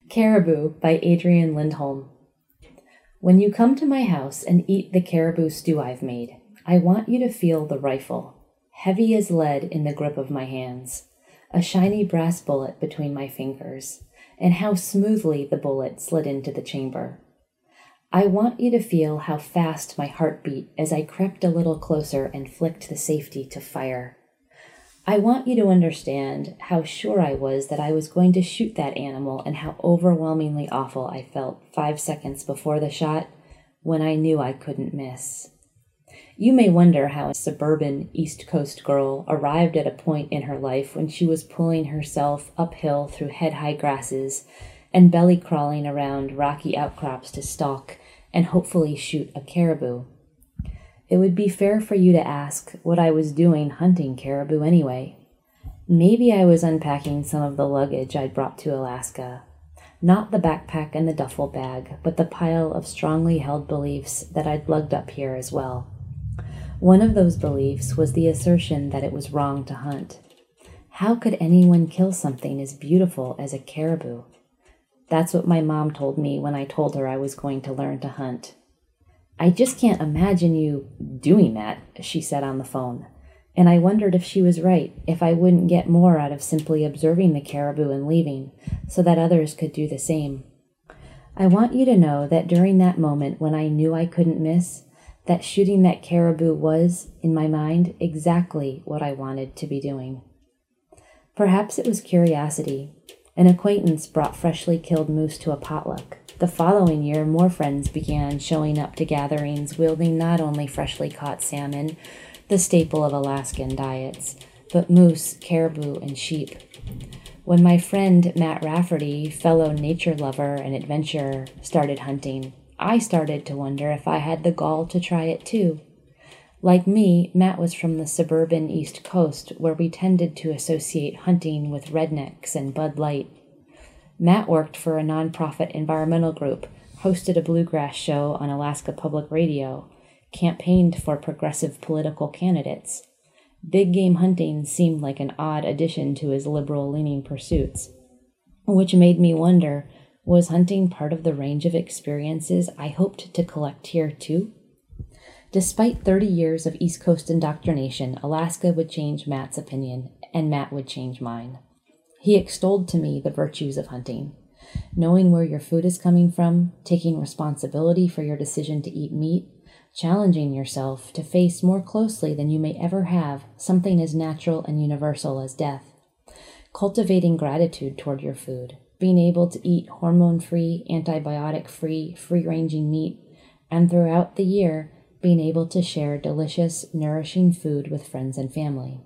Caribou by Adrienne Lindholm. When you come to my house and eat the caribou stew I've made, I want you to feel the rifle, heavy as lead in the grip of my hands, a shiny brass bullet between my fingers, and how smoothly the bullet slid into the chamber. I want you to feel how fast my heart beat as I crept a little closer and flicked the safety to fire. I want you to understand how sure I was that I was going to shoot that animal and how overwhelmingly awful I felt 5 seconds before the shot when I knew I couldn't miss. You may wonder how a suburban East Coast girl arrived at a point in her life when she was pulling herself uphill through head-high grasses and belly crawling around rocky outcrops to stalk and hopefully shoot a caribou. It would be fair for you to ask what I was doing hunting caribou anyway. Maybe I was unpacking some of the luggage I'd brought to Alaska. Not the backpack and the duffel bag, but the pile of strongly held beliefs that I'd lugged up here as well. One of those beliefs was the assertion that it was wrong to hunt. How could anyone kill something as beautiful as a caribou? That's what my mom told me when I told her I was going to learn to hunt. I just can't imagine you doing that, she said on the phone, and I wondered if she was right, if I wouldn't get more out of simply observing the caribou and leaving, so that others could do the same. I want you to know that during that moment when I knew I couldn't miss, that shooting that caribou was, in my mind, exactly what I wanted to be doing. Perhaps it was curiosity. An acquaintance brought freshly killed moose to a potluck. The following year, more friends began showing up to gatherings wielding not only freshly caught salmon, the staple of Alaskan diets, but moose, caribou, and sheep. When my friend Matt Rafferty, fellow nature lover and adventurer, started hunting, I started to wonder if I had the gall to try it too. Like me, Matt was from the suburban East Coast, where we tended to associate hunting with rednecks and Bud Light. Matt worked for a nonprofit environmental group, hosted a bluegrass show on Alaska Public Radio, campaigned for progressive political candidates. Big game hunting seemed like an odd addition to his liberal-leaning pursuits, which made me wonder, was hunting part of the range of experiences I hoped to collect here too? Despite 30 years of East Coast indoctrination, Alaska would change Matt's opinion, and Matt would change mine. He extolled to me the virtues of hunting. Knowing where your food is coming from, taking responsibility for your decision to eat meat, challenging yourself to face more closely than you may ever have something as natural and universal as death. Cultivating gratitude toward your food, being able to eat hormone-free, antibiotic-free, free-ranging meat, and throughout the year, being able to share delicious, nourishing food with friends and family.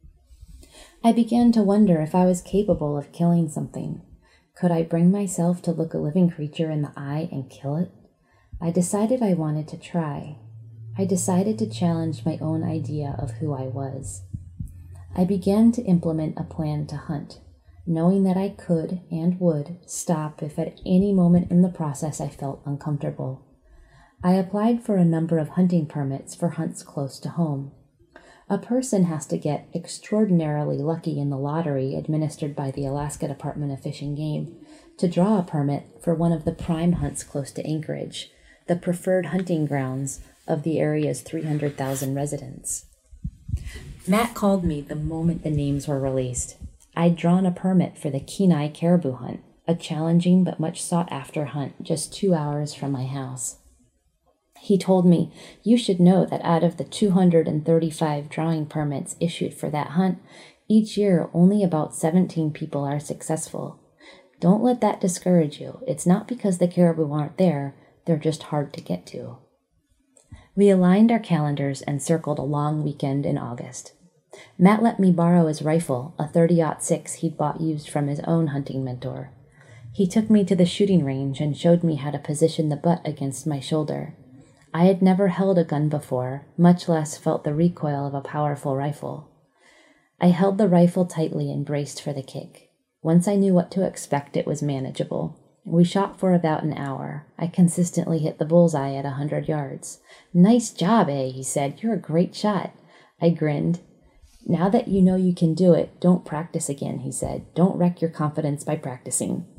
I began to wonder if I was capable of killing something. Could I bring myself to look a living creature in the eye and kill it? I decided I wanted to try. I decided to challenge my own idea of who I was. I began to implement a plan to hunt, knowing that I could and would stop if at any moment in the process I felt uncomfortable. I applied for a number of hunting permits for hunts close to home. A person has to get extraordinarily lucky in the lottery administered by the Alaska Department of Fish and Game to draw a permit for one of the prime hunts close to Anchorage, the preferred hunting grounds of the area's 300,000 residents. Matt called me the moment the names were released. I'd drawn a permit for the Kenai caribou hunt, a challenging but much sought-after hunt just 2 hours from my house. He told me, "You should know that out of the 235 drawing permits issued for that hunt, each year only about 17 people are successful. Don't let that discourage you. It's not because the caribou aren't there, they're just hard to get to." We aligned our calendars and circled a long weekend in August. Matt let me borrow his rifle, a 30-06 he'd bought used from his own hunting mentor. He took me to the shooting range and showed me how to position the butt against my shoulder. I had never held a gun before, much less felt the recoil of a powerful rifle. I held the rifle tightly and braced for the kick. Once I knew what to expect, it was manageable. We shot for about an hour. I consistently hit the bullseye at 100 yards. "Nice job, eh?" he said. "You're a great shot." I grinned. "Now that you know you can do it, don't practice again," he said. "Don't wreck your confidence by practicing."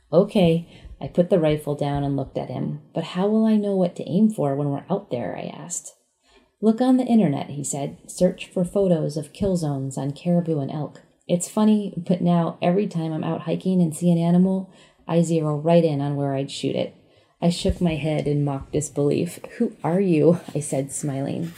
Okay, I put the rifle down and looked at him. But how will I know what to aim for when we're out there? I asked. Look on the internet, he said. Search for photos of kill zones on caribou and elk. It's funny, but now every time I'm out hiking and see an animal, I zero right in on where I'd shoot it. I shook my head in mock disbelief. Who are you? I said, smiling.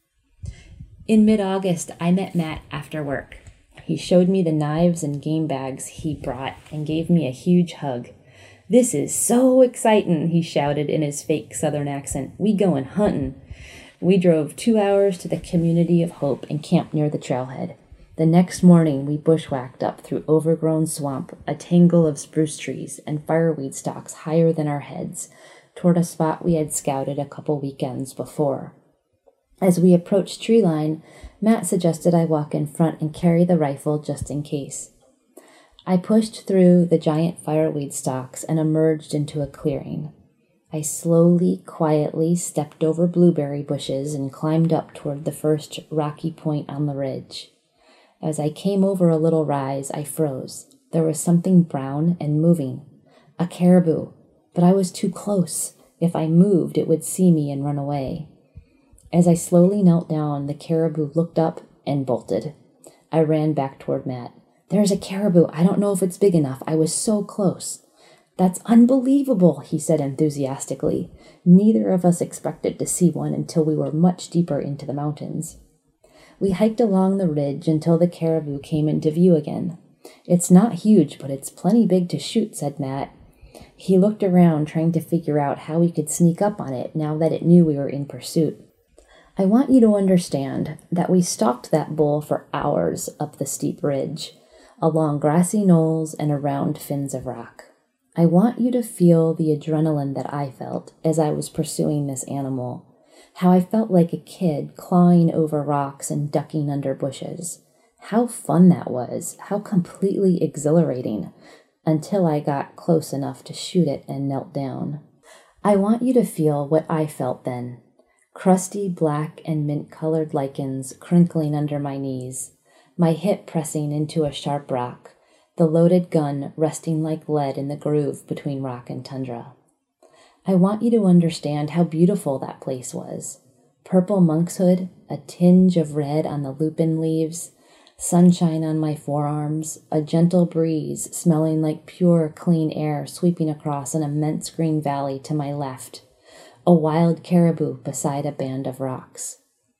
In mid-August, I met Matt after work. He showed me the knives and game bags he brought and gave me a huge hug. This is so exciting, he shouted in his fake southern accent. We going hunting. We drove 2 hours to the Community of Hope and camped near the trailhead. The next morning, we bushwhacked up through overgrown swamp, a tangle of spruce trees, and fireweed stalks higher than our heads, toward a spot we had scouted a couple weekends before. As we approached treeline, Matt suggested I walk in front and carry the rifle just in case. I pushed through the giant fireweed stalks and emerged into a clearing. I slowly, quietly stepped over blueberry bushes and climbed up toward the first rocky point on the ridge. As I came over a little rise, I froze. There was something brown and moving. A caribou, but I was too close. If I moved, it would see me and run away. As I slowly knelt down, the caribou looked up and bolted. I ran back toward Matt. There's a caribou. I don't know if it's big enough. I was so close. That's unbelievable, he said enthusiastically. Neither of us expected to see one until we were much deeper into the mountains. We hiked along the ridge until the caribou came into view again. It's not huge, but it's plenty big to shoot, said Matt. He looked around, trying to figure out how we could sneak up on it now that it knew we were in pursuit. I want you to understand that we stalked that bull for hours up the steep ridge, along grassy knolls and around fins of rock. I want you to feel the adrenaline that I felt as I was pursuing this animal, how I felt like a kid clawing over rocks and ducking under bushes. How fun that was, how completely exhilarating, until I got close enough to shoot it and knelt down. I want you to feel what I felt then. Crusty black and mint-colored lichens crinkling under my knees, my hip pressing into a sharp rock, the loaded gun resting like lead in the groove between rock and tundra. I want you to understand how beautiful that place was. Purple monkshood, a tinge of red on the lupin leaves, sunshine on my forearms, a gentle breeze smelling like pure, clean air sweeping across an immense green valley to my left, a wild caribou beside a band of rocks.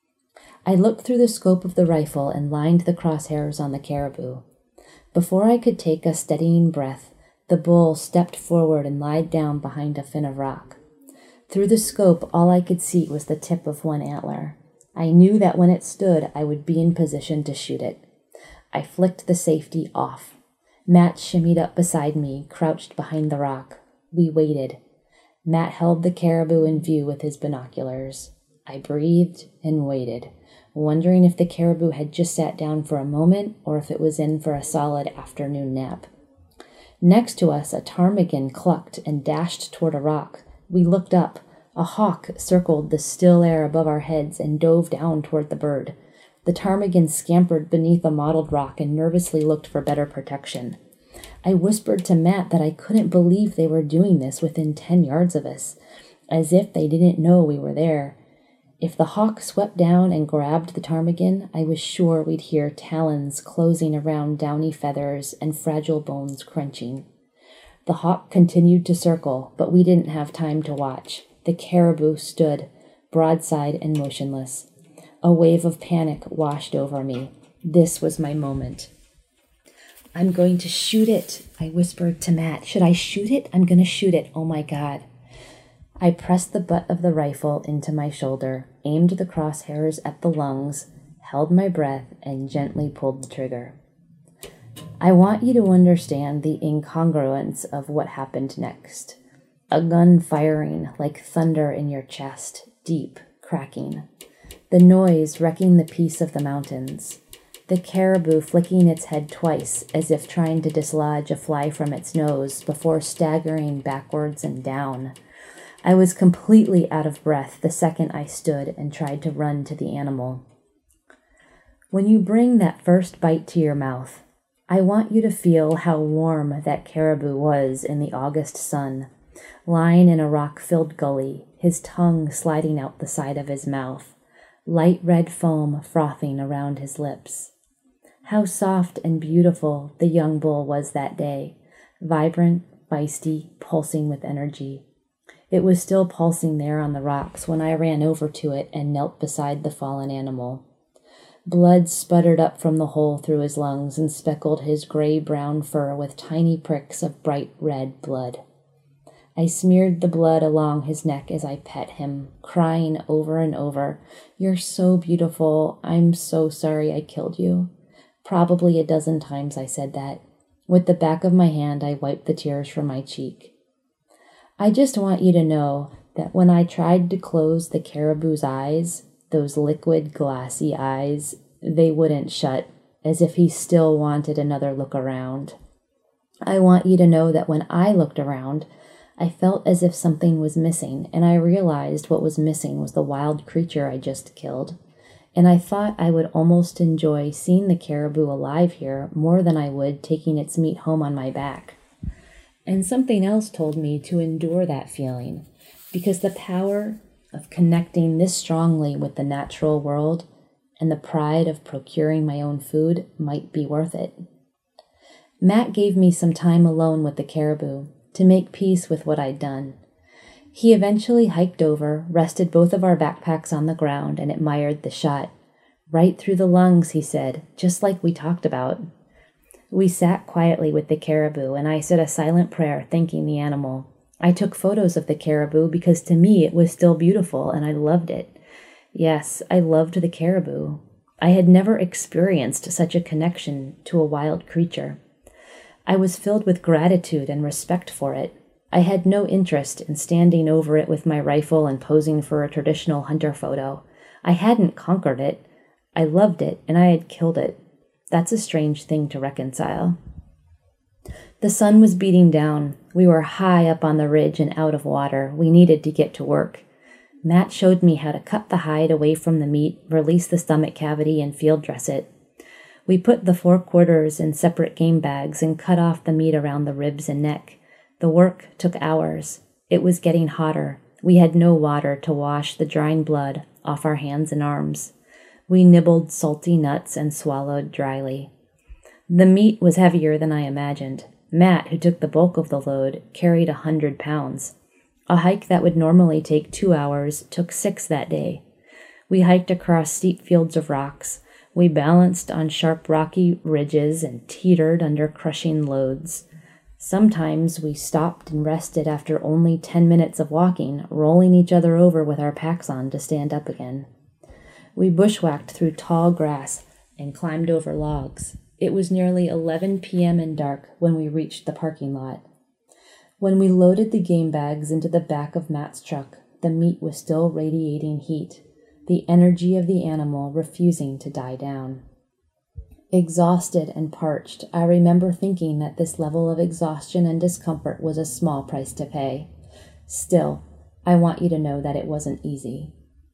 I looked through the scope of the rifle and lined the crosshairs on the caribou. Before I could take a steadying breath, the bull stepped forward and lied down behind a fin of rock. Through the scope, all I could see was the tip of one antler. I knew that when it stood, I would be in position to shoot it. I flicked the safety off. Matt shimmied up beside me, crouched behind the rock. We waited. Matt held the caribou in view with his binoculars. I breathed and waited, wondering if the caribou had just sat down for a moment or if it was in for a solid afternoon nap. Next to us, a ptarmigan clucked and dashed toward a rock. We looked up. A hawk circled the still air above our heads and dove down toward the bird. The ptarmigan scampered beneath a mottled rock and nervously looked for better protection. I whispered to Matt that I couldn't believe they were doing this within 10 yards of us, as if they didn't know we were there. If the hawk swept down and grabbed the ptarmigan, I was sure we'd hear talons closing around downy feathers and fragile bones crunching. The hawk continued to circle, but we didn't have time to watch. The caribou stood, broadside and motionless. A wave of panic washed over me. This was my moment. I'm going to shoot it, I whispered to Matt. Should I shoot it? I'm going to shoot it. Oh my God. I pressed the butt of the rifle into my shoulder, aimed the crosshairs at the lungs, held my breath, and gently pulled the trigger. I want you to understand the incongruence of what happened next. A gun firing like thunder in your chest, deep, cracking. The noise wrecking the peace of the mountains. The caribou flicking its head twice as if trying to dislodge a fly from its nose before staggering backwards and down. I was completely out of breath the second I stood and tried to run to the animal. When you bring that first bite to your mouth, I want you to feel how warm that caribou was in the August sun, lying in a rock-filled gully, his tongue sliding out the side of his mouth, light red foam frothing around his lips. How soft and beautiful the young bull was that day, vibrant, feisty, pulsing with energy. It was still pulsing there on the rocks when I ran over to it and knelt beside the fallen animal. Blood sputtered up from the hole through his lungs and speckled his gray-brown fur with tiny pricks of bright red blood. I smeared the blood along his neck as I pet him, crying over and over, "You're so beautiful. I'm so sorry I killed you." Probably a dozen times I said that. With the back of my hand, I wiped the tears from my cheek. I just want you to know that when I tried to close the caribou's eyes, those liquid, glassy eyes, they wouldn't shut, as if he still wanted another look around. I want you to know that when I looked around, I felt as if something was missing, and I realized what was missing was the wild creature I just killed. And I thought I would almost enjoy seeing the caribou alive here more than I would taking its meat home on my back. And something else told me to endure that feeling, because the power of connecting this strongly with the natural world and the pride of procuring my own food might be worth it. Matt gave me some time alone with the caribou to make peace with what I'd done. He eventually hiked over, rested both of our backpacks on the ground, and admired the shot. "Right through the lungs," he said, "just like we talked about." We sat quietly with the caribou, and I said a silent prayer thanking the animal. I took photos of the caribou because to me it was still beautiful, and I loved it. Yes, I loved the caribou. I had never experienced such a connection to a wild creature. I was filled with gratitude and respect for it. I had no interest in standing over it with my rifle and posing for a traditional hunter photo. I hadn't conquered it. I loved it, and I had killed it. That's a strange thing to reconcile. The sun was beating down. We were high up on the ridge and out of water. We needed to get to work. Matt showed me how to cut the hide away from the meat, release the stomach cavity, and field dress it. We put the 4 quarters in separate game bags and cut off the meat around the ribs and neck. The work took hours. It was getting hotter. We had no water to wash the drying blood off our hands and arms. We nibbled salty nuts and swallowed dryly. The meat was heavier than I imagined. Matt, who took the bulk of the load, carried 100 pounds. A hike that would normally take 2 hours took 6 that day. We hiked across steep fields of rocks. We balanced on sharp rocky ridges and teetered under crushing loads. Sometimes we stopped and rested after only 10 minutes of walking, rolling each other over with our packs on to stand up again. We bushwhacked through tall grass and climbed over logs. It was nearly 11 p.m. and dark when we reached the parking lot. When we loaded the game bags into the back of Matt's truck, the meat was still radiating heat, the energy of the animal refusing to die down. Exhausted and parched, I remember thinking that this level of exhaustion and discomfort was a small price to pay. Still, I want you to know that it wasn't easy.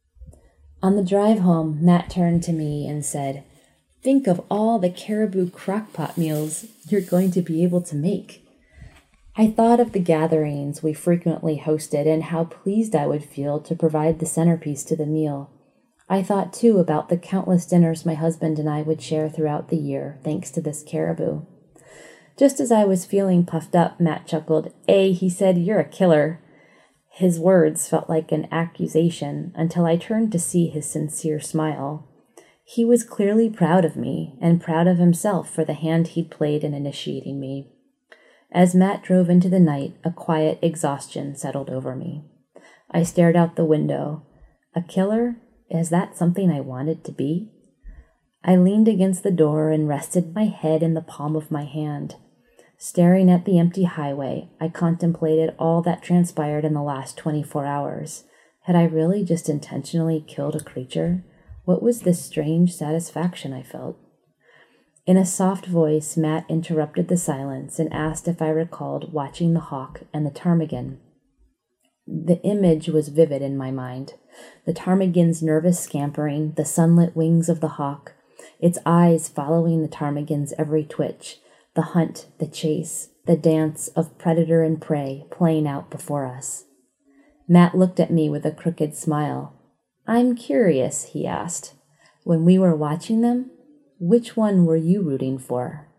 On the drive home, Matt turned to me and said, "Think of all the caribou crock-pot meals you're going to be able to make." I thought of the gatherings we frequently hosted and how pleased I would feel to provide the centerpiece to the meal. I thought, too, about the countless dinners my husband and I would share throughout the year, thanks to this caribou. Just as I was feeling puffed up, Matt chuckled. He said, "You're a killer." His words felt like an accusation until I turned to see his sincere smile. He was clearly proud of me and proud of himself for the hand he'd played in initiating me. As Matt drove into the night, a quiet exhaustion settled over me. I stared out the window. A killer? Is that something I wanted to be? I leaned against the door and rested my head in the palm of my hand. Staring at the empty highway, I contemplated all that transpired in the last 24 hours. Had I really just intentionally killed a creature? What was this strange satisfaction I felt? In a soft voice, Matt interrupted the silence and asked if I recalled watching the hawk and the ptarmigan. The image was vivid in my mind. The ptarmigan's nervous scampering, the sunlit wings of the hawk, its eyes following the ptarmigan's every twitch, the hunt, the chase, the dance of predator and prey playing out before us. Matt looked at me with a crooked smile. "I'm curious," he asked. "When we were watching them, which one were you rooting for?"